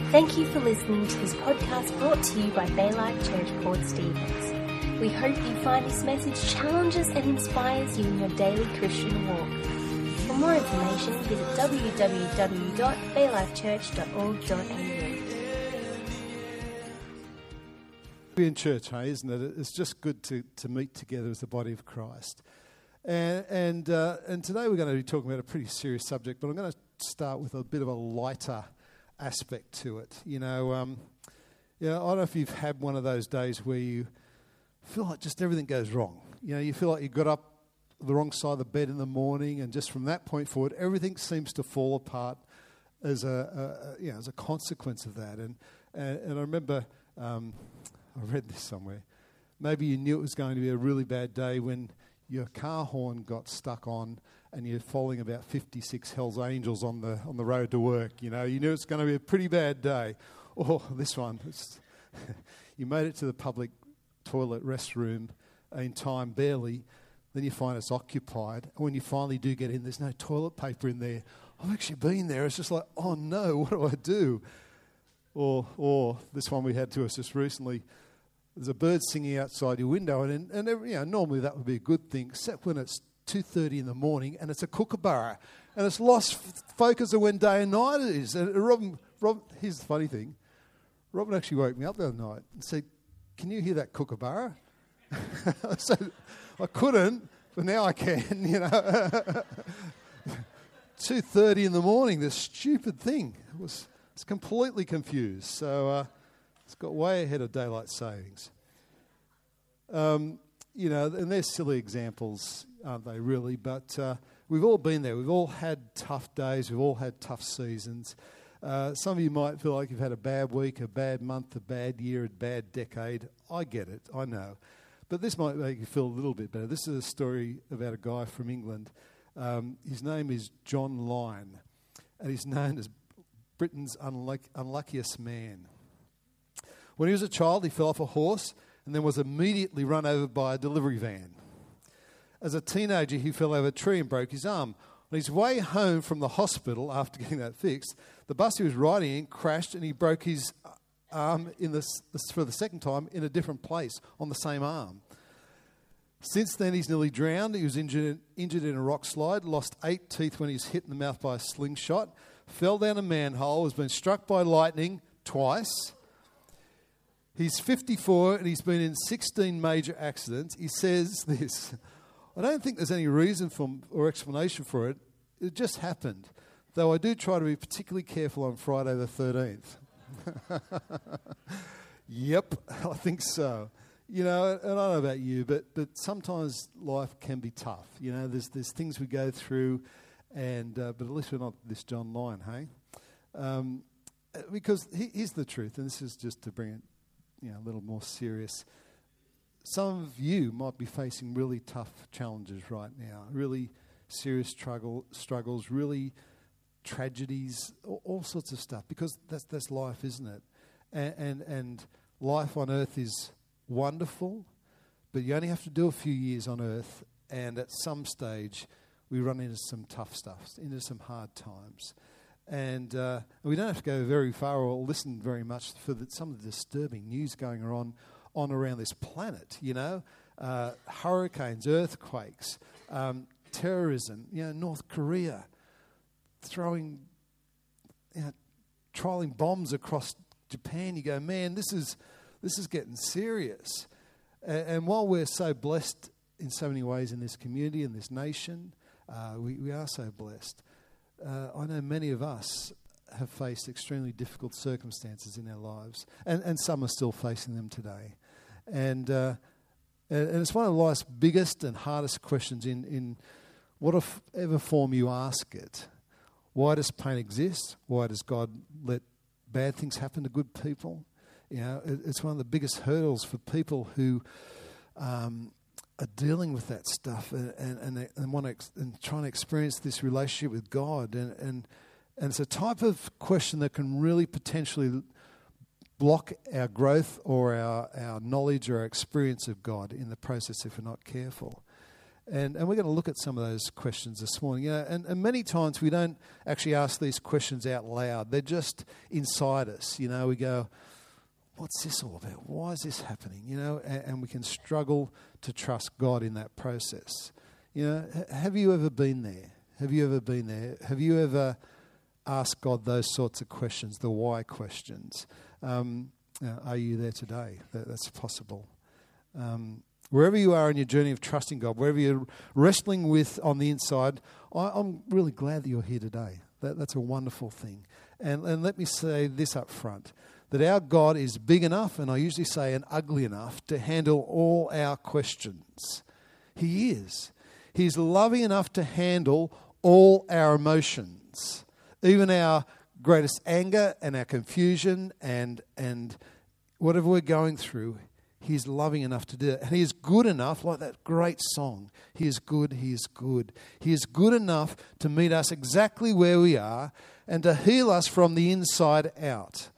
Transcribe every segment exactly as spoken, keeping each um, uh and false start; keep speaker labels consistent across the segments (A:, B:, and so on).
A: Thank you for listening to this podcast brought to you by Baylife Church Port Stephens. We hope you find this message challenges and inspires you in your daily Christian walk. For more information, visit w w w dot baylife church dot org dot a u.
B: In church, hey, isn't it? It's just good to, to meet together as the body of Christ. And and uh, and today we're going to be talking about a pretty serious subject, but I'm going to start with a bit of a lighter aspect to it. You know, um, you know, I don't know if you've had one of those days where you feel like just everything goes wrong. You know, you feel like you got up the wrong side of the bed in the morning, and just from that point forward, everything seems to fall apart as a, a, a you know as a consequence of that. And and, and I remember. Um, I read this somewhere. Maybe you knew it was going to be a really bad day when your car horn got stuck on and you're following about fifty-six Hells Angels on the on the road to work. You know, you knew it's going to be a pretty bad day. Or this one, it's you made it to the public toilet restroom in time, barely. Then you find it's occupied. And when you finally do get in, there's no toilet paper in there. I've actually been there. It's just like, oh no, what do I do? Or, or this one we had to us just recently. There's a bird singing outside your window, and and every, you know normally that would be a good thing, except when it's two thirty in the morning and it's a kookaburra, and it's lost f- focus of when day and night it is. And Robin, Rob, here's the funny thing: Robin actually woke me up the other night and said, "Can you hear that kookaburra?" I said, "I couldn't, but now I can." You know, two thirty in the morning, this stupid thing it was. It's completely confused. So. Uh, It's got way ahead of daylight savings. Um, you know, and they're silly examples, aren't they, really? But uh, we've all been there. We've all had tough days. We've all had tough seasons. Uh, some of you might feel like you've had a bad week, a bad month, a bad year, a bad decade. I get it. I know. But this might make you feel a little bit better. This is a story about a guy from England. Um, his name is John Lyne, and he's known as Britain's unluck- unluckiest man. When he was a child, he fell off a horse and then was immediately run over by a delivery van. As a teenager, he fell over a tree and broke his arm. On his way home from the hospital, after getting that fixed, the bus he was riding in crashed and he broke his arm in the, for the second time in a different place on the same arm. Since then, he's nearly drowned. He was injured, injured in a rock slide, lost eight teeth when he was hit in the mouth by a slingshot, fell down a manhole, has been struck by lightning twice. He's fifty-four and he's been in sixteen major accidents. He says this, I don't think there's any reason for or explanation for it. It just happened. Though I do try to be particularly careful on Friday the thirteenth. Yep, I think so. You know, and I don't know about you, but but sometimes life can be tough. You know, there's there's things we go through, and uh, but at least we're not this John Lyne, hey? Um, because he, here's the truth, and this is just to bring it you know, a little more serious. Some of you might be facing really tough challenges right now, really serious struggle, struggles, really tragedies, all, all sorts of stuff, because that's that's life, isn't it? And, and and life on earth is wonderful, but you only have to do a few years on earth, and at some stage we run into some tough stuff, into some hard times. And uh, we don't have to go very far or listen very much for the, some of the disturbing news going on on around this planet, you know. Uh, hurricanes, earthquakes, um, terrorism, you know, North Korea throwing, you know, trialing bombs across Japan. You go, man, this is this is getting serious. And, and while we're so blessed in so many ways in this community, in this nation, uh, we, we are so blessed. Uh, I know many of us have faced extremely difficult circumstances in our lives, and, and some are still facing them today. And, uh, and and it's one of life's biggest and hardest questions in, in whatever form you ask it. Why does pain exist? Why does God let bad things happen to good people? You know, it, it's one of the biggest hurdles for people who um, are dealing with that stuff and and and, they, and want to ex- and trying to experience this relationship with God, and, and and it's a type of question that can really potentially block our growth or our, our knowledge or our experience of God in the process if we're not careful. And, and we're going to look at some of those questions this morning. You know, and, and many times we don't actually ask these questions out loud. They're just inside us. You know, we go, what's this all about? Why is this happening? You know, and, and we can struggle to trust God in that process. You know, h- have you ever been there? Have you ever been there? Have you ever asked God those sorts of questions, the why questions? Um, you know, are you there today? That, that's possible. Um, wherever you are in your journey of trusting God, wherever you're wrestling with on the inside, I, I'm really glad that you're here today. That, that's a wonderful thing. And, and let me say this up front, that our God is big enough, and I usually say and ugly enough, to handle all our questions. He is. He's loving enough to handle all our emotions, even our greatest anger and our confusion and and whatever we're going through. He's loving enough to do it. And he is good enough, like that great song. He is good, he is good. He is good enough to meet us exactly where we are and to heal us from the inside out.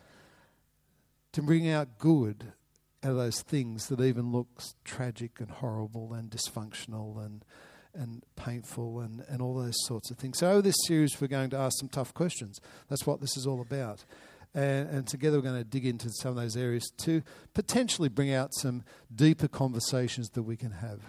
B: To bring out good out of those things that even looks tragic and horrible and dysfunctional and and painful and, and all those sorts of things. So over this series we're going to ask some tough questions. That's what this is all about. And, and together we're going to dig into some of those areas to potentially bring out some deeper conversations that we can have.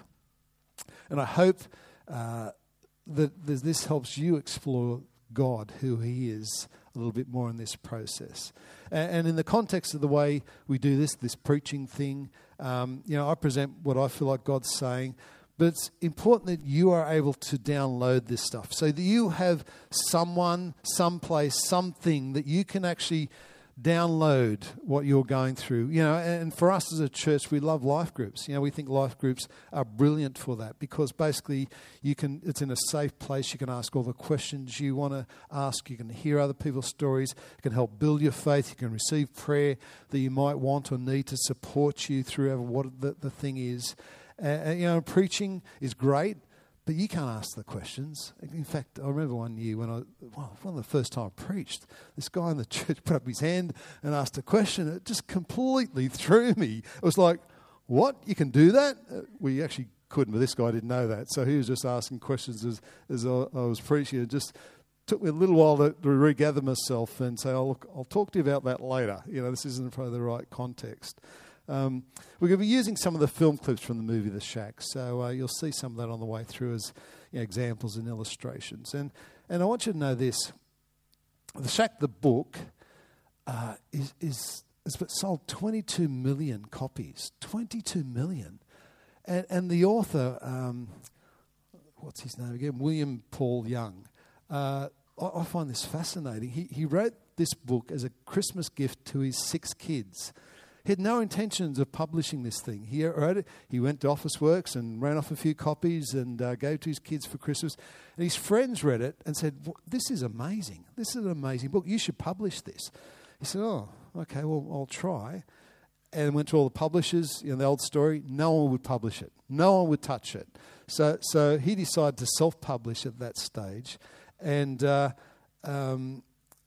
B: And I hope uh, that this helps you explore God, who he is, a little bit more in this process. And, and in the context of the way we do this, this preaching thing, um, you know, I present what I feel like God's saying, but it's important that you are able to download this stuff so that you have someone, someplace, something that you can actually download what you're going through. You know, and for us as a church, we love life groups. You know, we think life groups are brilliant for that because basically you can, it's in a safe place. You can ask all the questions you want to ask. You can hear other people's stories. It can help build your faith. You can receive prayer that you might want or need to support you through what the, the thing is. Uh, you know, preaching is great, but you can't ask the questions. In fact, I remember one year when I, well, one of the first time I preached, this guy in the church put up his hand and asked a question. It just completely threw me. It was like, what? You can do that? Uh, we actually couldn't, but this guy didn't know that. So he was just asking questions as, as I, I was preaching. It just took me a little while to, to regather myself and say, oh, look, I'll talk to you about that later. You know, this isn't probably the right context. Um, we're going to be using some of the film clips from the movie The Shack, so uh, you'll see some of that on the way through as you know, examples and illustrations. And and I want you to know this: The Shack, the book, uh, is is has sold twenty-two million copies. twenty-two million, and and the author, um, what's his name again? William Paul Young. Uh, I, I find this fascinating. He he wrote this book as a Christmas gift to his six kids. He had no intentions of publishing this thing. He wrote it. He went to Officeworks and ran off a few copies and uh, gave to his kids for Christmas. And his friends read it and said, "This is amazing. This is an amazing book. You should publish this." He said, "Oh, okay, well, I'll try." And went to all the publishers. You know, the old story, no one would publish it. No one would touch it. So so he decided to self-publish at that stage. And... Uh, um,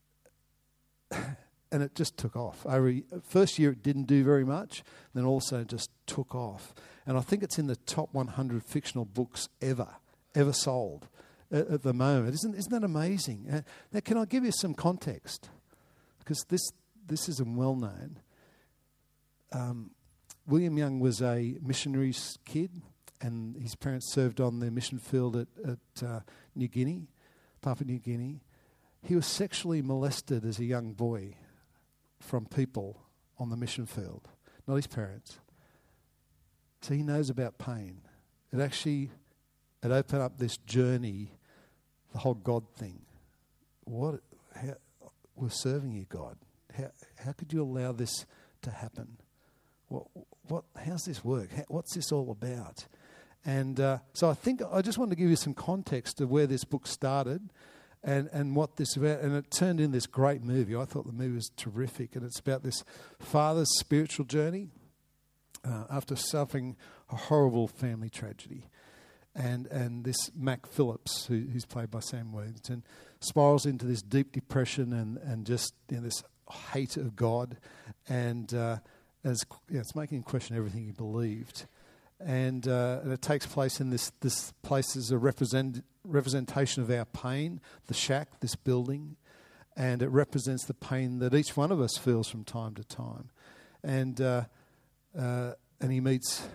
B: And it just took off. Over first year, it didn't do very much. Then also just took off. And I think it's in the top one hundred fictional books ever, ever sold at, at the moment. Isn't isn't that amazing? Uh, now, can I give you some context? Because this this isn't well known. Um, William Young was a missionary's kid, and his parents served on the mission field at, at uh, New Guinea, Papua New Guinea. He was sexually molested as a young boy from people on the mission field, not his parents. So he knows about pain. It actually, it opened up this journey, the whole God thing. What, how, we're serving you, God. How, how could you allow this to happen? What, what, how's this work? How, what's this all about? And uh, so I think I just wanted to give you some context of where this book started. And and what this about, and it turned in this great movie. I thought the movie was terrific, and it's about this father's spiritual journey uh, after suffering a horrible family tragedy, and and this Mac Phillips, who, who's played by Sam Worthington, spirals into this deep depression and and just you know, this hate of God, and uh, as you know, it's making him question everything he believed, And, uh, and it takes place in this, this place is a represent, representation of our pain, the shack, this building, and it represents the pain that each one of us feels from time to time. And, uh, uh, and he meets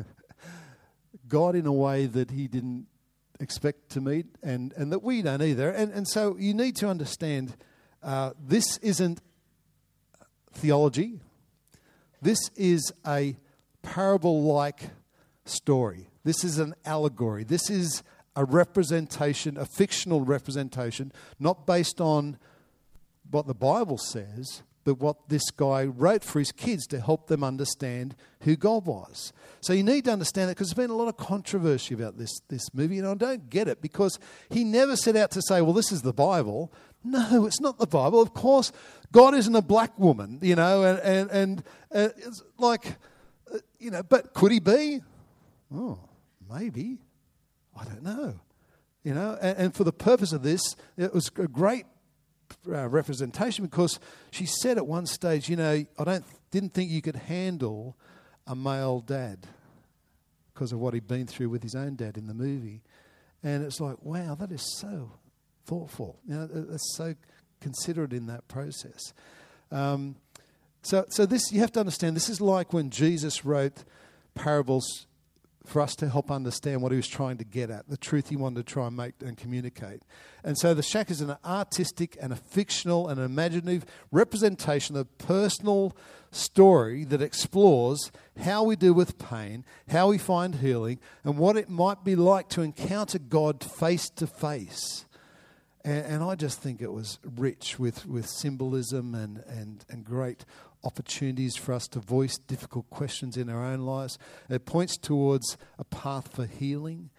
B: God in a way that he didn't expect to meet, and, and that we don't either. And, and so you need to understand uh, this isn't theology. This is a parable-like story. This is an allegory. This is a representation, a fictional representation, not based on what the Bible says, but what this guy wrote for his kids to help them understand who God was. So you need to understand that, because there's been a lot of controversy about this, this movie, and I don't get it, because he never set out to say, well, this is the Bible. No, it's not the Bible. Of course, God isn't a black woman, you know, and, and, and uh, it's like, uh, you know, but could he be? Oh, maybe. I don't know. You know, and, and for the purpose of this, it was a great uh, representation, because she said at one stage, you know, I don't didn't think you could handle a male dad because of what he'd been through with his own dad in the movie. And it's like, wow, that is so thoughtful. You know, that's so considerate in that process. Um, so, so this, you have to understand, this is like when Jesus wrote parables for us to help understand what he was trying to get at, the truth he wanted to try and make and communicate. And so the shack is an artistic and a fictional and an imaginative representation of a personal story that explores how we deal with pain, how we find healing, and what it might be like to encounter God face to face. And, and I just think it was rich with, with symbolism and, and, and great opportunities for us to voice difficult questions in our own lives. It points towards a path for healing,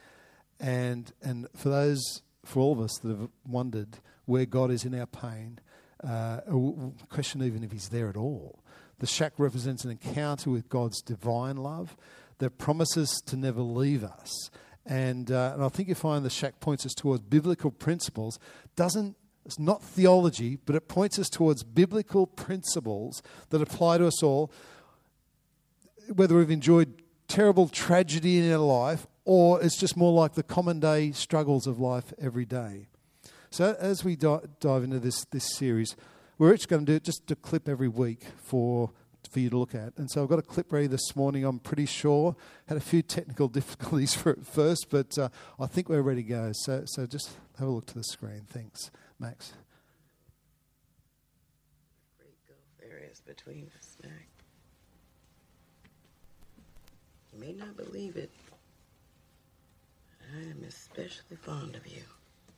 B: and and for those, for all of us that have wondered where God is in our pain, uh, question even if he's there at all. The shack represents an encounter with God's divine love that promises to never leave us. And, uh, and I think you find the shack points us towards biblical principles. Doesn't It's not theology, but it points us towards biblical principles that apply to us all, whether we've enjoyed terrible tragedy in our life or it's just more like the common day struggles of life every day. So as we di- dive into this this series, we're each going to do just a clip every week for for you to look at. And so I've got a clip ready this morning, I'm pretty sure. Had a few technical difficulties for it first, but uh, I think we're ready to go. So so just have a look to the screen. Thanks, Max.
C: Great gulf areas between us, Mac. You may not believe it. I am especially fond of you.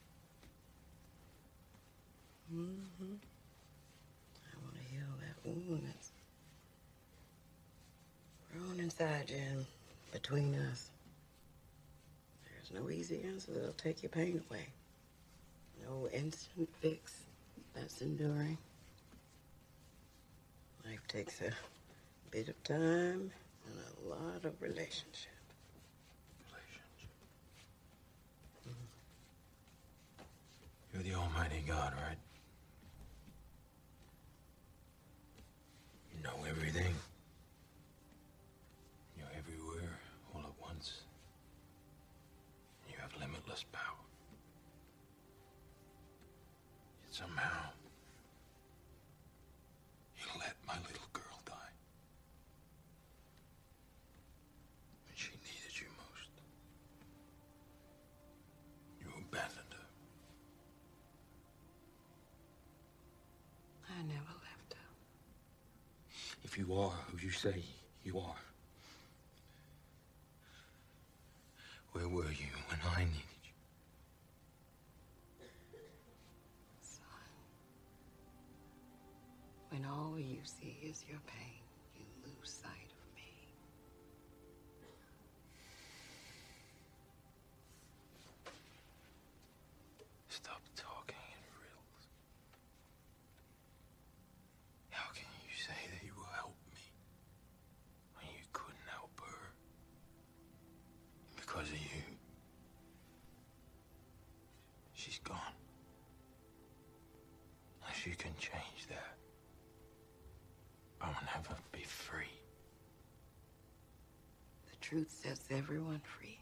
C: Mm-hmm. I want to heal that wound that's grown inside you and between us. There's no easy answer that'll take your pain away. No instant fix that's enduring. Life takes a bit of time and a lot of relationship.
D: Relationship. Mm-hmm. You're the Almighty God, right? You know everything. You're everywhere all at once. You have limitless power. Yet somehow, you let my little girl die. When she needed you most. You abandoned her.
C: I never left her.
D: If you are who you say you are, where were you when I needed you?
C: Son, when all you see is your pain, you lose sight of me.
D: Stop talking in riddles. How can you say that you will help me when you couldn't help her? Because of you, she's gone. Unless you can change that, I will never be free.
C: The truth sets everyone free.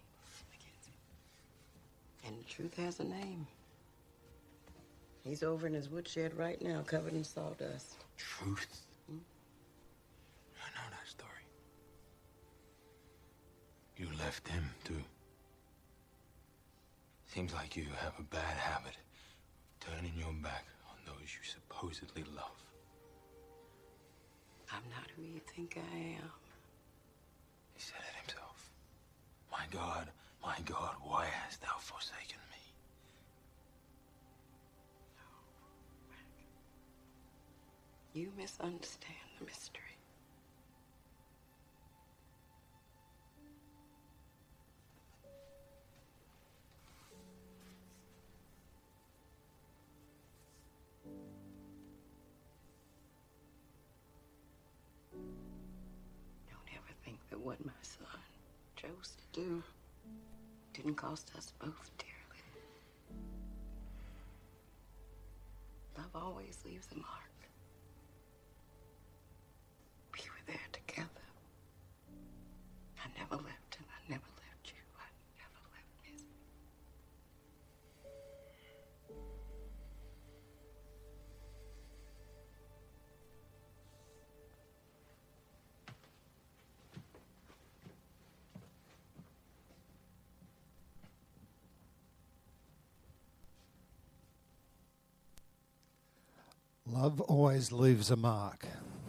C: And the truth has a name. He's over in his woodshed right now, covered in sawdust.
D: Truth? Hmm? I know that story. You left him, too. Seems like you have a bad habit of turning your back on those you supposedly love.
C: I'm not who you think I am.
D: He said it himself. My God, my God, why hast thou forsaken me?
C: You misunderstand the mystery. Don't ever think that what my son chose to do didn't cost us both dearly. Love always leaves a mark. We were there together. I never left and I never left you. I never left Miss.
B: Love always leaves a mark.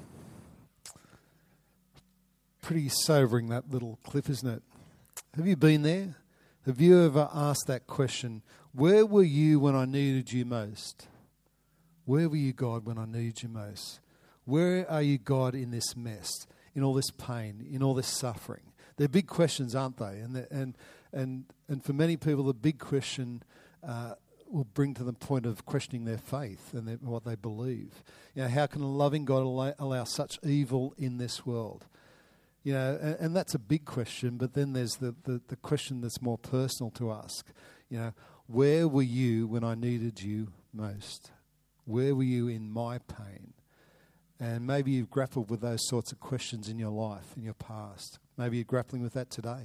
B: Pretty sobering, that little clip, isn't it? Have you been there? Have you ever asked that question? Where were you when I needed you most? Where were you, God, when I needed you most? Where are you, God, in this mess, in all this pain, in all this suffering? They're big questions, aren't they? And and and and for many people, the big question uh, will bring to the point of questioning their faith and their, what they believe. You know, how can a loving God allow, allow such evil in this world? You know, and, and that's a big question, but then there's the, the, the question that's more personal to ask. You know, where were you when I needed you most? Where were you in my pain? And maybe you've grappled with those sorts of questions in your life, in your past. Maybe you're grappling with that today.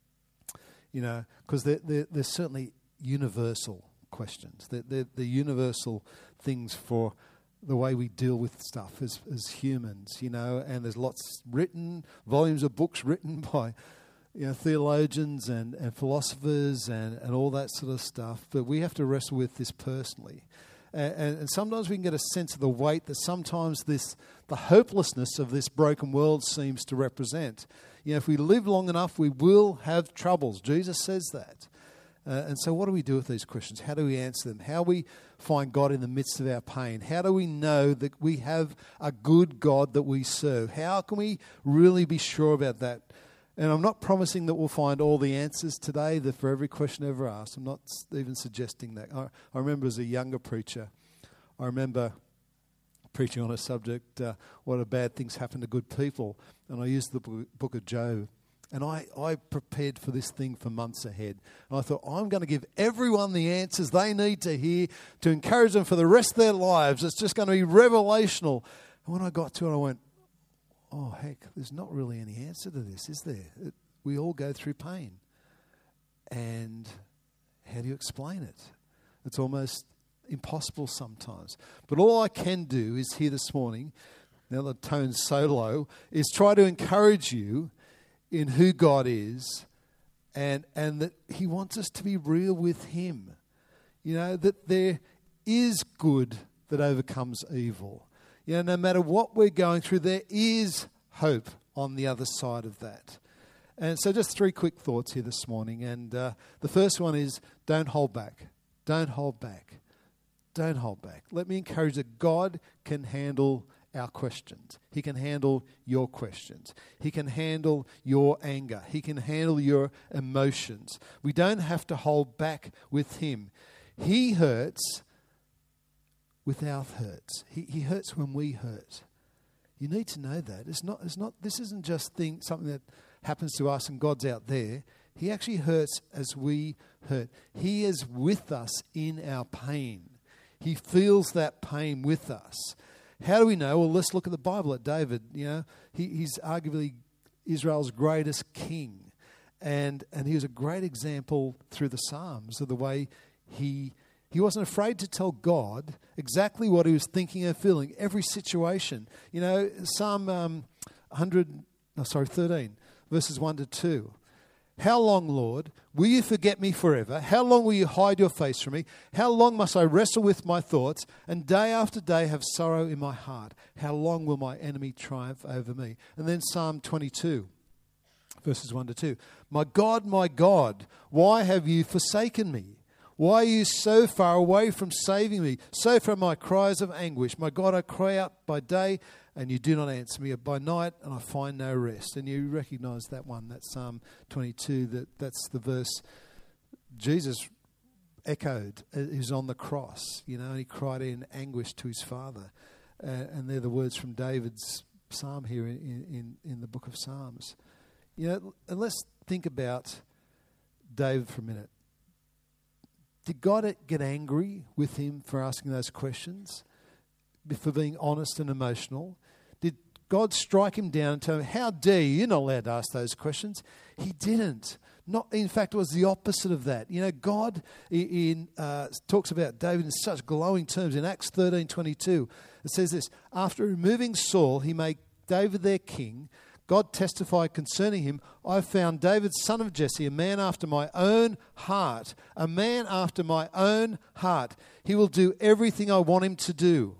B: You know, because they're, they're, they're certainly universal questions. They're, they're, they're universal things for the way we deal with stuff as, as humans, you know, and there's lots written, volumes of books written by, you know, theologians and, and philosophers and, and all that sort of stuff. But we have to wrestle with this personally. And, and, and sometimes we can get a sense of the weight that sometimes this, the hopelessness of this broken world seems to represent. You know, if we live long enough, we will have troubles. Jesus says that. Uh, and so what do we do with these questions? How do we answer them? How do we find God in the midst of our pain? How do we know that we have a good God that we serve? How can we really be sure about that? And I'm not promising that we'll find all the answers today that for every question ever asked. I'm not even suggesting that. I, I remember as a younger preacher, I remember preaching on a subject, uh, what are bad things happen to good people. And I used the book of Job. And I, I prepared for this thing for months ahead. And I thought, I'm going to give everyone the answers they need to hear to encourage them for the rest of their lives. It's just going to be revelational. And when I got to it, I went, oh, heck, there's not really any answer to this, is there? It, we all go through pain. And how do you explain it? It's almost impossible sometimes. But all I can do is here this morning, now the tone's so low, is try to encourage you in who God is, and and that he wants us to be real with him. You know, that there is good that overcomes evil. You know, no matter what we're going through, there is hope on the other side of that. And so just three quick thoughts here this morning. And uh, the first one is, don't hold back. Don't hold back. Don't hold back. Let me encourage that God can handle our questions. He can handle your questions. He can handle your anger. He can handle your emotions. We don't have to hold back with him. He hurts with our hurts. He, he hurts when we hurt. You need to know that. It's not, it's not, this isn't just thing, something that happens to us and God's out there. He actually hurts as we hurt. He is with us in our pain. He feels that pain with us. How do we know? Well, let's look at the Bible, at David. You know, he, he's arguably Israel's greatest king. And and he was a great example through the Psalms of the way he he wasn't afraid to tell God exactly what he was thinking and feeling, every situation. You know, Psalm um, one hundred, no, sorry, thirteen, verses one to two. How long, Lord, will you forget me forever? How long will you hide your face from me? How long must I wrestle with my thoughts and day after day have sorrow in my heart? How long will my enemy triumph over me? And then Psalm twenty-two, verses one to two. My God, my God, why have you forsaken me? Why are you so far away from saving me? So far my cries of anguish. My God, I cry out by day, and you do not answer me, by night, and I find no rest. And you recognise that one, that Psalm twenty-two, that, that's the verse Jesus echoed. He was on the cross, you know, and he cried in anguish to his Father. Uh, and they're the words from David's psalm here in, in, in the book of Psalms. You know, and let's think about David for a minute. Did God get angry with him for asking those questions? For being honest and emotional? Did God strike him down and tell him, how dare you, you're not allowed to ask those questions? He didn't. Not, in fact, it was the opposite of that. You know, God in, uh, talks about David in such glowing terms. In Acts thirteen twenty-two, it says this, after removing Saul, he made David their king. God testified concerning him, I found David, son of Jesse, a man after my own heart, a man after my own heart. He will do everything I want him to do.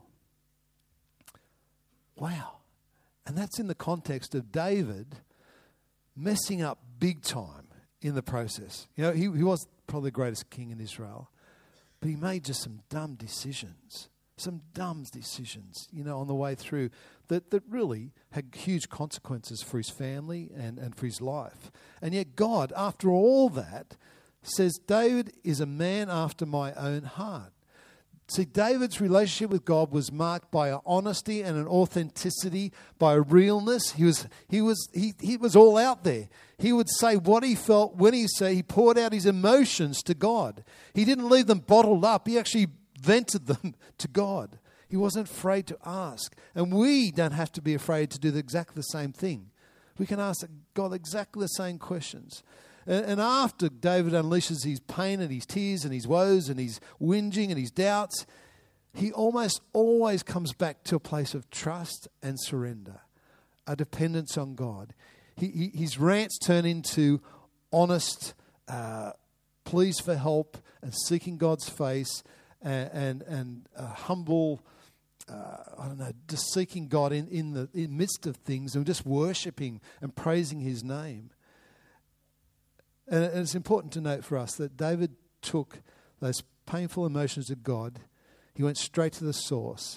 B: Wow. And that's in the context of David messing up big time in the process. You know, he, he was probably the greatest king in Israel, but he made just some dumb decisions. Some dumb decisions, you know, on the way through that, that really had huge consequences for his family and, and for his life. And yet God, after all that, says, David is a man after my own heart. See, David's relationship with God was marked by an honesty and an authenticity, by a realness. He was he was he he was all out there. He would say what he felt when he said he poured out his emotions to God. He didn't leave them bottled up. He actually vented them to God. He wasn't afraid to ask. And we don't have to be afraid to do exactly the same thing. We can ask God exactly the same questions. And, and after David unleashes his pain and his tears and his woes and his whinging and his doubts, he almost always comes back to a place of trust and surrender, a dependence on God. He, he, his rants turn into honest uh, pleas for help and seeking God's face, and and, and uh, humble, uh, I don't know, just seeking God in, in the in midst of things and just worshipping and praising his name. And, and it's important to note for us that David took those painful emotions of God, he went straight to the source,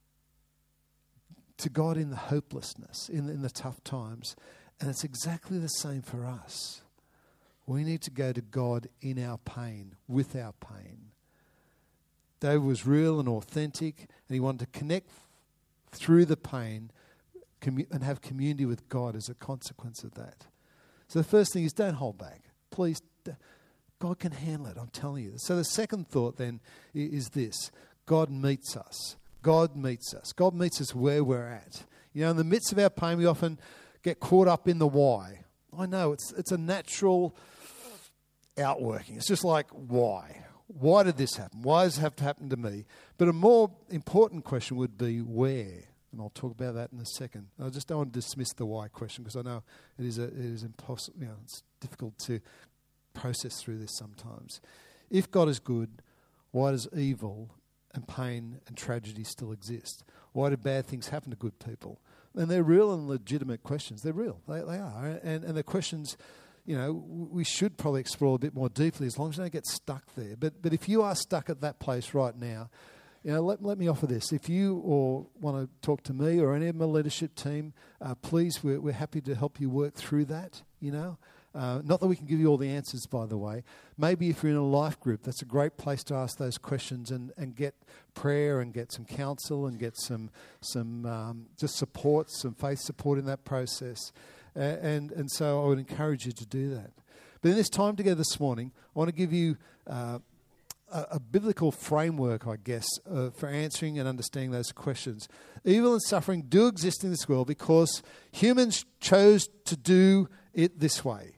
B: to God in the hopelessness, in the, in the tough times. And it's exactly the same for us. We need to go to God in our pain, with our pain. David was real and authentic, and he wanted to connect through the pain commu- and have community with God as a consequence of that. So the first thing is, don't hold back. Please, God can handle it, I'm telling you. So the second thought then is this. God meets us. God meets us. God meets us where we're at. You know, in the midst of our pain, we often get caught up in the why. I know, it's it's a natural outworking. It's just like, why? Why did this happen? Why does it have to happen to me? But a more important question would be where? And I'll talk about that in a second. I just don't want to dismiss the why question because I know it is a, it is impossible. You know, it's difficult to process through this sometimes. If God is good, why does evil and pain and tragedy still exist? Why do bad things happen to good people? And they're real and legitimate questions. They're real. They, they are. And, and the questions, you know, we should probably explore a bit more deeply as long as we don't get stuck there. But but if you are stuck at that place right now, you know, let, let me offer this. If you or want to talk to me or any of my leadership team, uh, please, we're, we're happy to help you work through that, you know. Uh, not that we can give you all the answers, by the way. Maybe if you're in a life group, that's a great place to ask those questions and, and get prayer and get some counsel and get some some um, just support, some faith support in that process. Uh, and, and so I would encourage you to do that. But in this time together this morning, I want to give you uh, a, a biblical framework, I guess, uh, for answering and understanding those questions. Evil and suffering do exist in this world because humans chose to do it this way.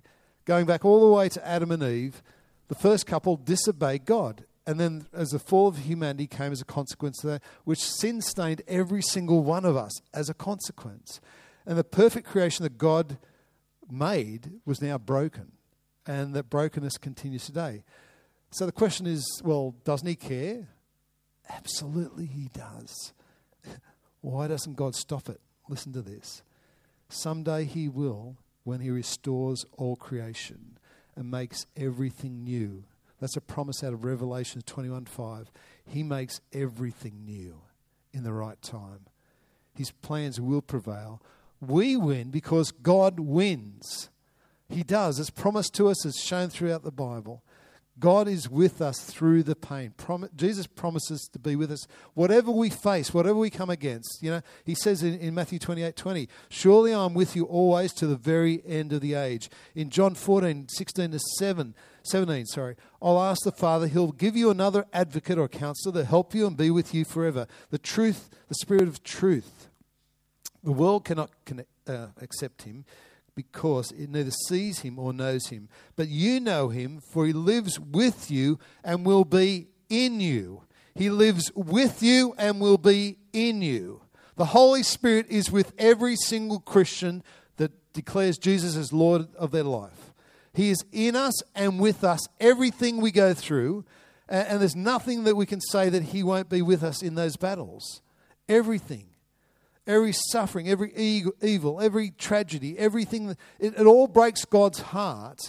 B: going back all the way to Adam and Eve, the first couple disobeyed God. And then as the fall of humanity came as a consequence of that, which sin stained every single one of us as a consequence. And the perfect creation that God made was now broken. And that brokenness continues today. So the question is, well, doesn't he care? Absolutely he does. Why doesn't God stop it? Listen to this. Someday he will, when he restores all creation and makes everything new. That's a promise out of Revelation twenty-one five. He makes everything new in the right time. His plans will prevail. We win because God wins. He does. It's promised to us. It's shown throughout the Bible. God is with us through the pain. Prom- Jesus promises to be with us whatever we face, whatever we come against. You know, he says in, in Matthew twenty-eight twenty, surely I'm with you always to the very end of the age. In John fourteen sixteen to seventeen, sorry, I'll ask the Father, he'll give you another advocate or counselor to help you and be with you forever. The truth, the Spirit of truth. The world cannot connect, uh, accept him, because it neither sees him or knows him. But you know him, for he lives with you and will be in you. He lives with you and will be in you. The Holy Spirit is with every single Christian that declares Jesus as Lord of their life. He is in us and with us everything we go through. And there's nothing that we can say that he won't be with us in those battles. Everything. Every suffering, every evil, every tragedy, everything, it, it all breaks God's heart.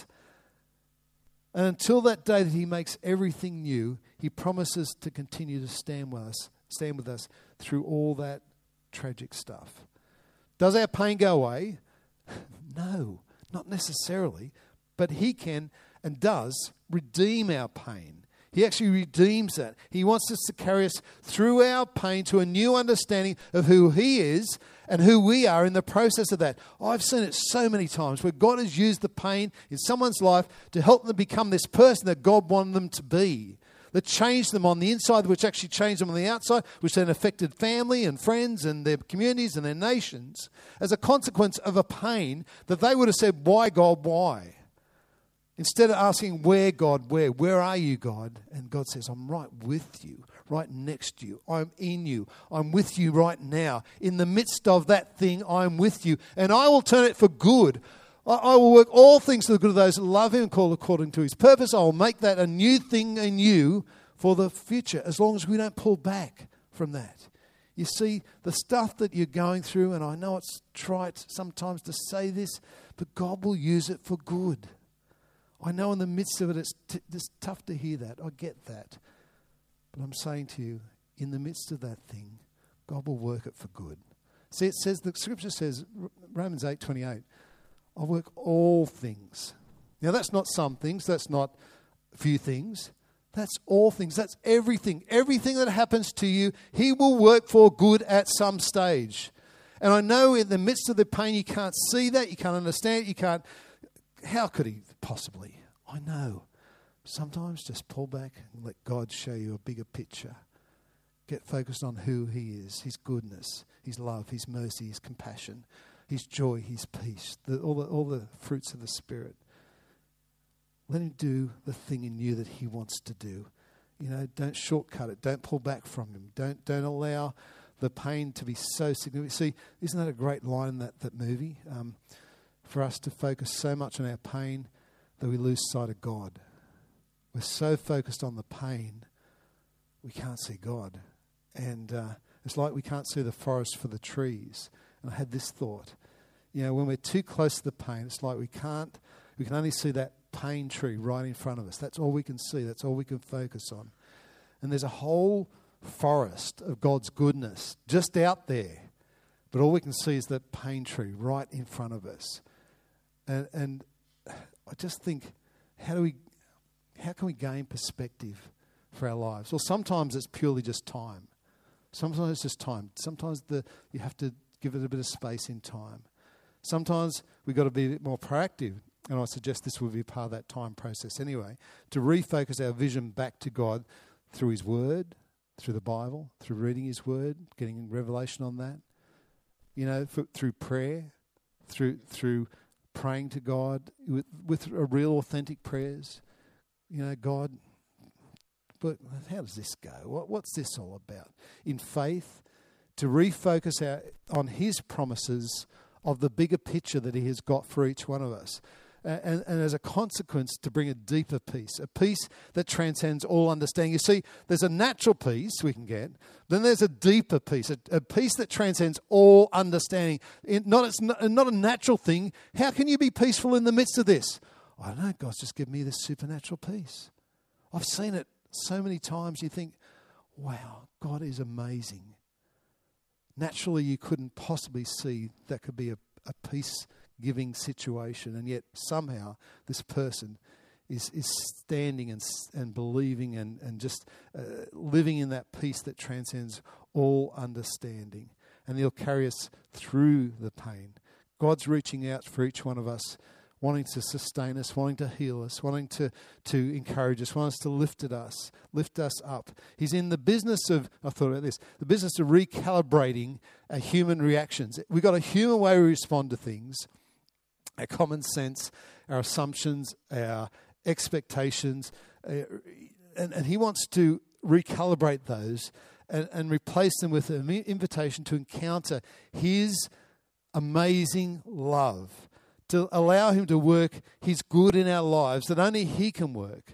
B: And until that day that he makes everything new, he promises to continue to stand with us, stand with us through all that tragic stuff. Does our pain go away? No, not necessarily. But he can and does redeem our pain. He actually redeems that. He wants us to carry us through our pain to a new understanding of who he is and who we are in the process of that. I've seen it so many times where God has used the pain in someone's life to help them become this person that God wanted them to be. That changed them on the inside, which actually changed them on the outside, which then affected family and friends and their communities and their nations as a consequence of a pain that they would have said, why God, why? Instead of asking, where, God, where? Where are you, God? And God says, I'm right with you, right next to you. I'm in you. I'm with you right now. In the midst of that thing, I'm with you. And I will turn it for good. I, I will work all things for the good of those that love him and call according to his purpose. I will make that a new thing in you for the future, as long as we don't pull back from that. You see, the stuff that you're going through, and I know it's trite sometimes to say this, but God will use it for good. I know in the midst of it, it's, t- it's tough to hear that. I get that. But I'm saying to you, in the midst of that thing, God will work it for good. See, it says, the scripture says, Romans eight twenty-eight, I work all things. Now, that's not some things. That's not a few things. That's all things. That's everything. Everything that happens to you, he will work for good at some stage. And I know in the midst of the pain, you can't see that. You can't understand it. You can't. How could he possibly? I know. Sometimes just pull back and let God show you a bigger picture. Get focused on who he is, his goodness, his love, his mercy, his compassion, his joy, his peace, the, all, the, all the fruits of the Spirit. Let him do the thing in you that he wants to do. You know, don't shortcut it. Don't pull back from him. Don't don't allow the pain to be so significant. See, isn't that a great line in that, that movie? Um, for us to focus so much on our pain that we lose sight of God. We're so focused on the pain, we can't see God. And uh, it's like we can't see the forest for the trees. And I had this thought, you know, when we're too close to the pain, it's like we can't, we can only see that pain tree right in front of us. That's all we can see. That's all we can focus on. And there's a whole forest of God's goodness just out there. But all we can see is that pain tree right in front of us. And, and I just think, how do we, how can we gain perspective for our lives? Well, sometimes it's purely just time. Sometimes it's just time. Sometimes the you have to give it a bit of space in time. Sometimes we've got to be a bit more proactive. And I suggest this will be part of that time process anyway, to refocus our vision back to God through his word, through the Bible, through reading his word, getting revelation on that, you know, for, through prayer, through through praying to God with, with a real authentic prayers. You know, God, but how does this go? What, what's this all about? In faith, to refocus our, on his promises of the bigger picture that he has got for each one of us. And, and as a consequence, to bring a deeper peace, a peace that transcends all understanding. You see, there's a natural peace we can get, then there's a deeper peace, a, a peace that transcends all understanding. It, not, it's not, not a natural thing. How can you be peaceful in the midst of this? I don't know, God's just given me this supernatural peace. I've seen it so many times. You think, wow, God is amazing. Naturally, you couldn't possibly see that could be a, a peace-giving situation, and yet somehow this person is is standing and and believing and, and just uh, living in that peace that transcends all understanding. And he'll carry us through the pain. God's reaching out for each one of us, wanting to sustain us, wanting to heal us, wanting to, to encourage us, wanting us to lift at us, lift us up. He's in the business of, I thought about this, the business of recalibrating our human reactions. We've got a human way we respond to things, our common sense, our assumptions, our expectations, uh, and, and he wants to recalibrate those and, and replace them with an invitation to encounter his amazing love, to allow him to work his good in our lives that only he can work.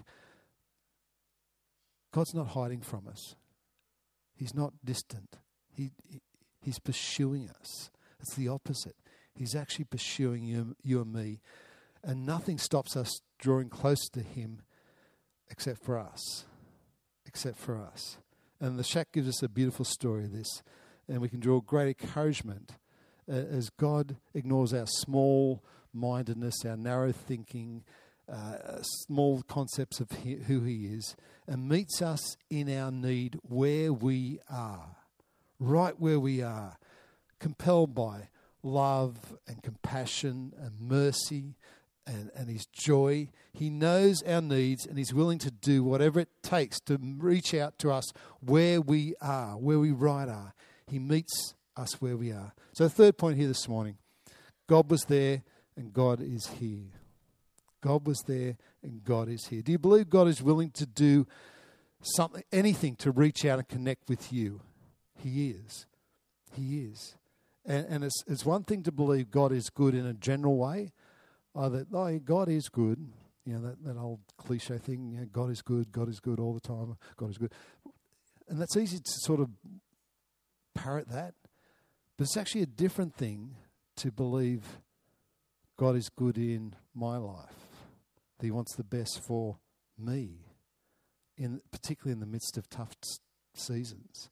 B: God's not hiding from us. He's not distant. He, he He's pursuing us. It's the opposite. He's actually pursuing you, you and me. And nothing stops us drawing close to him except for us. Except for us. And the Shack gives us a beautiful story of this. And we can draw great encouragement uh, as God ignores our small mindedness, our narrow thinking, uh, small concepts of he, who he is, and meets us in our need where we are, right where we are, compelled by love and compassion and mercy and, and his joy. He knows our needs and he's willing to do whatever it takes to reach out to us where we are, where we right are. He meets us where we are. So the third point here this morning, God was there and God is here. God was there and God is here. Do you believe God is willing to do something, anything to reach out and connect with you? He is. He is. And, and it's, it's one thing to believe God is good in a general way. Oh, that, oh God is good. You know, that, that old cliche thing, you know, God is good, God is good all the time, God is good. And that's easy to sort of parrot that. But it's actually a different thing to believe God is good in my life, that he wants the best for me, in particularly in the midst of tough t- seasons.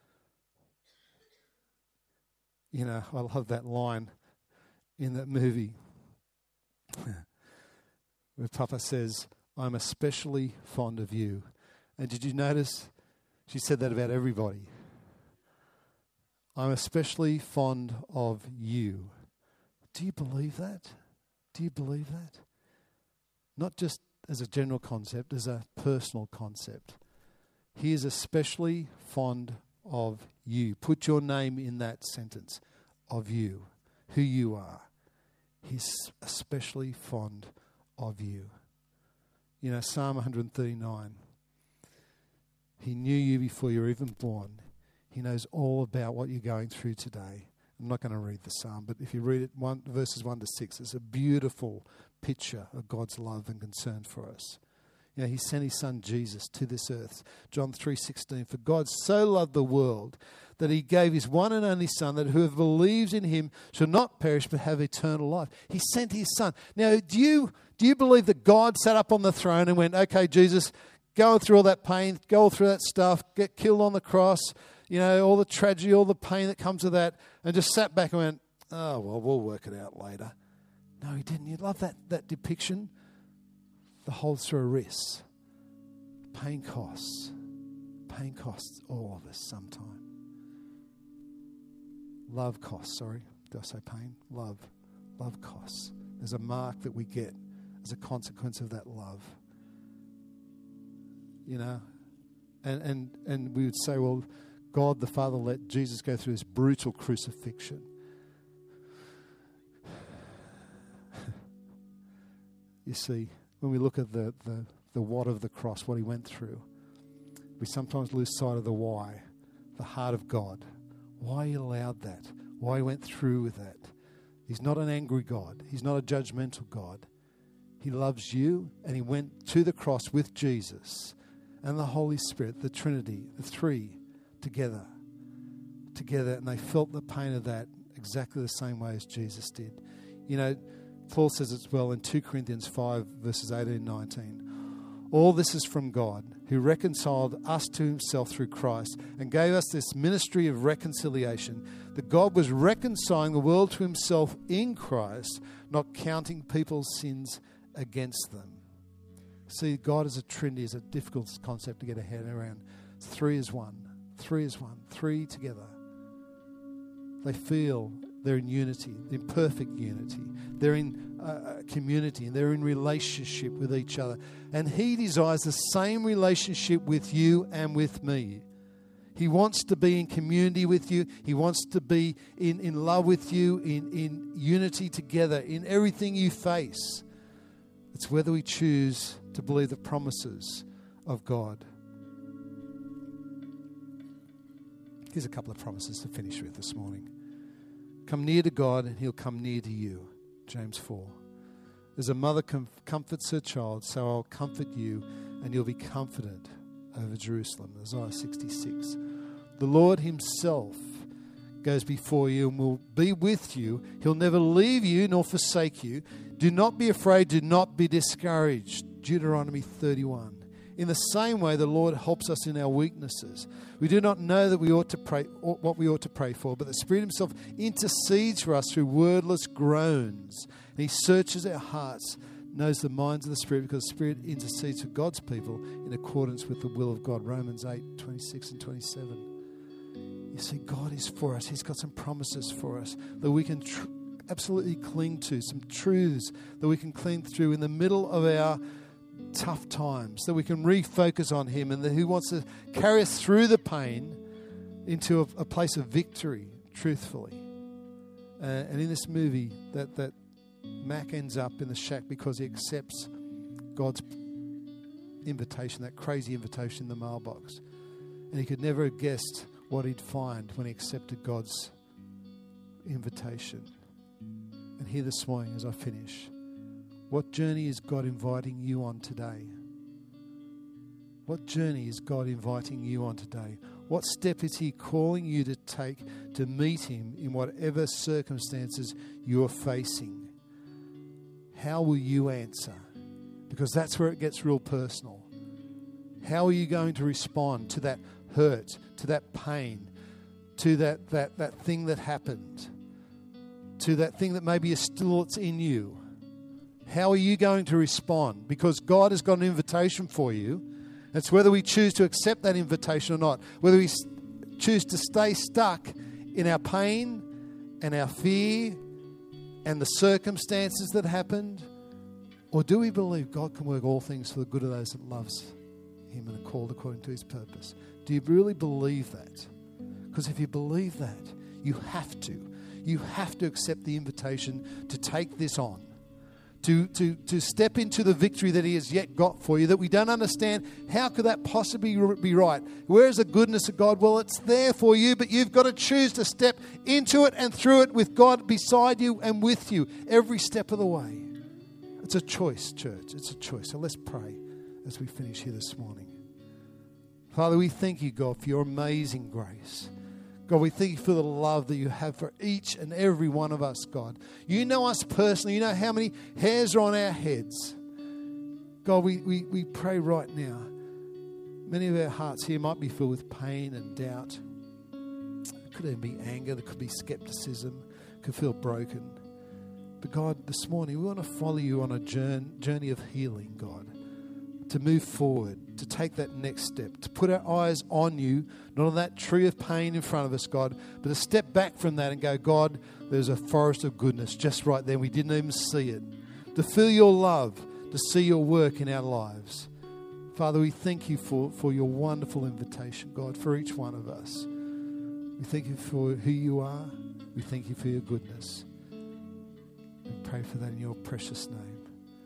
B: You know, I love that line in that movie where Papa says, I'm especially fond of you. And did you notice she said that about everybody? I'm especially fond of you. Do you believe that? Do you believe that? Not just as a general concept, as a personal concept. He is especially fond of you. Put your name in that sentence, of you, who you are. He's especially fond of you. You know, Psalm one thirty-nine. He knew you before you were even born. He knows all about what you're going through today. I'm not going to read the psalm, but if you read it, one, verses one to six, it's a beautiful picture of God's love and concern for us. You know, he sent his son Jesus to this earth. John three sixteen, for God so loved the world that he gave his one and only son, that whoever believes in him shall not perish but have eternal life. He sent his son. Now, do you do you believe that God sat up on the throne and went, okay, Jesus, going through all that pain, go through that stuff, get killed on the cross, you know, all the tragedy, all the pain that comes with that, and just sat back and went, oh, well, we'll work it out later. No, he didn't. You love that, that depiction? The holds through a wrist. Pain costs. Pain costs all of us sometime. Love costs, sorry. Did I say pain? Love. Love costs. There's a mark that we get as a consequence of that love. You know? And and and we would say, well, God the Father let Jesus go through this brutal crucifixion. You see, when we look at the, the, the what of the cross, what he went through, we sometimes lose sight of the why, the heart of God. Why he allowed that, why he went through with that. He's not an angry God. He's not a judgmental God. He loves you, and he went to the cross with Jesus and the Holy Spirit, the Trinity, the three, together. Together, and they felt the pain of that exactly the same way as Jesus did. You know, Paul says it well in Second Corinthians five, verses eighteen and nineteen. All this is from God, who reconciled us to himself through Christ and gave us this ministry of reconciliation, that God was reconciling the world to himself in Christ, not counting people's sins against them. See, God as a Trinity is a difficult concept to get a head around. Three is one. Three is one. Three together. They feel they're in unity, in perfect unity. They're in uh, community, and they're in relationship with each other. And he desires the same relationship with you and with me. He wants to be in community with you. He wants to be in, in love with you, in, in unity together, in everything you face. It's whether we choose to believe the promises of God. Here's a couple of promises to finish with this morning. Come near to God and he'll come near to you. James four. As a mother com- comforts her child, so I'll comfort you and you'll be comforted over Jerusalem. Isaiah sixty-six. The Lord himself goes before you and will be with you. He'll never leave you nor forsake you. Do not be afraid. Do not be discouraged. Deuteronomy thirty-one. In the same way, the Lord helps us in our weaknesses. We do not know that we ought to pray what we ought to pray for, but the Spirit himself intercedes for us through wordless groans. And he searches our hearts, knows the minds of the Spirit, because the Spirit intercedes for God's people in accordance with the will of God. Romans eight, twenty-six and twenty-seven. You see, God is for us. He's got some promises for us that we can tr- absolutely cling to, some truths that we can cling through in the middle of our tough times, that we can refocus on him, and that he wants to carry us through the pain into a, a place of victory, truthfully. Uh, and in this movie, that, that Mac ends up in the shack because he accepts God's invitation, that crazy invitation in the mailbox. And he could never have guessed what he'd find when he accepted God's invitation. And here this morning, as I finish, what journey is God inviting you on today? What journey is God inviting you on today? What step is he calling you to take to meet him in whatever circumstances you're facing? How will you answer? Because that's where it gets real personal. How are you going to respond to that hurt, to that pain, to that, that, that thing that happened, to that thing that maybe is still it's in you? How are you going to respond? Because God has got an invitation for you. It's whether we choose to accept that invitation or not. Whether we choose to stay stuck in our pain and our fear and the circumstances that happened. Or do we believe God can work all things for the good of those that loves him and are called according to his purpose? Do you really believe that? Because if you believe that, you have to. You have to accept the invitation to take this on. To, to, to step into the victory that he has yet got for you, that we don't understand. How could that possibly be right? Where is the goodness of God? Well, it's there for you, but you've got to choose to step into it and through it with God beside you and with you every step of the way. It's a choice, church. It's a choice. So let's pray as we finish here this morning. Father, we thank you, God, for your amazing grace. God, we thank you for the love that you have for each and every one of us, God. You know us personally. You know how many hairs are on our heads. God, we, we, we pray right now. Many of our hearts here might be filled with pain and doubt. It could even be anger. There could be skepticism. It could feel broken. But God, this morning, we want to follow you on a journey of healing, God. To move forward, to take that next step, to put our eyes on you, not on that tree of pain in front of us, God, but to step back from that and go, God, there's a forest of goodness just right there. We didn't even see it. To feel your love, to see your work in our lives. Father, we thank you for, for your wonderful invitation, God, for each one of us. We thank you for who you are. We thank you for your goodness. We pray for that in your precious name.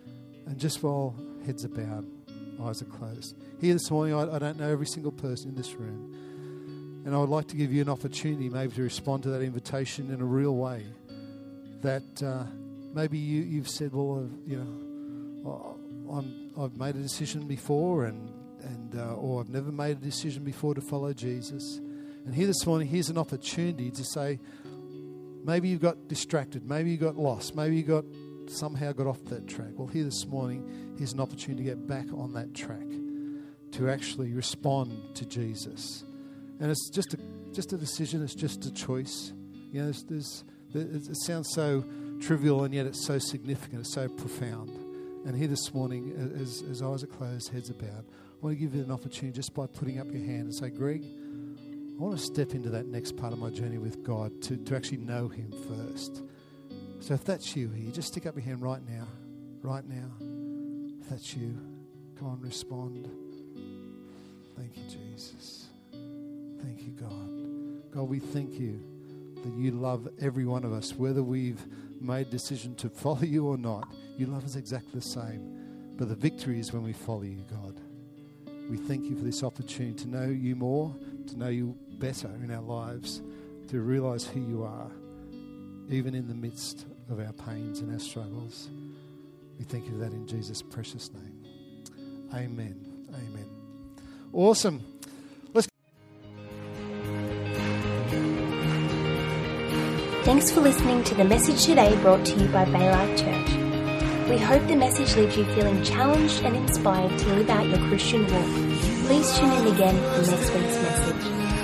B: And just while heads are bowed, eyes are closed. Here this morning, I, I don't know every single person in this room. And I would like to give you an opportunity maybe to respond to that invitation in a real way. That uh, maybe you, you've said, well, I've, you know, I'm, I've made a decision before and, and uh, or I've never made a decision before to follow Jesus. And here this morning, here's an opportunity to say, maybe you got distracted, maybe you got lost, maybe you got somehow got off that track. Well, here this morning, here's an opportunity to get back on that track, to actually respond to Jesus. And it's just a just a decision. It's just a choice. You know, there's, there's, it sounds so trivial, and yet it's so significant. It's so profound. And here this morning, as, as eyes are closed, heads are bowed, I want to give you an opportunity just by putting up your hand and say, Greg, I want to step into that next part of my journey with God to, to actually know Him first. So if that's you here, just stick up your hand right now. Right now. If that's you, come on, respond. Thank you, Jesus. Thank you, God. God, we thank you that you love every one of us, whether we've made a decision to follow you or not. You love us exactly the same. But the victory is when we follow you, God. We thank you for this opportunity to know you more, to know you better in our lives, to realize who you are, even in the midst of our pains and our struggles. We thank you for that in Jesus' precious name. Amen. Amen. Awesome. Let's.
A: Thanks for listening to the message today brought to you by Baylife Church. We hope the message leaves you feeling challenged and inspired to live out your Christian walk. Please tune in again for next week's message.